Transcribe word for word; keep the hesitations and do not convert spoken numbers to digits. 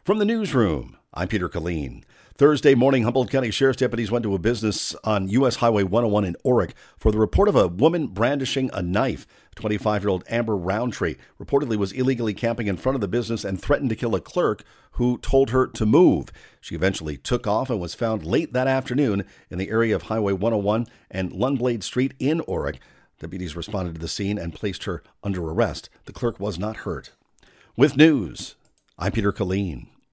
From the newsroom, I'm Peter Killeen. Thursday morning, Humboldt County Sheriff's deputies went to a business on U S Highway one oh one in Orick for the report of a woman brandishing a knife. twenty-five-year-old Amber Roundtree reportedly was illegally camping in front of the business and threatened to kill a clerk who told her to move. She eventually took off and was found late that afternoon in the area of Highway one oh one and Lundblade Street in Orick. Deputies responded to the scene and placed her under arrest. The clerk was not hurt. With news, I'm Peter Killeen.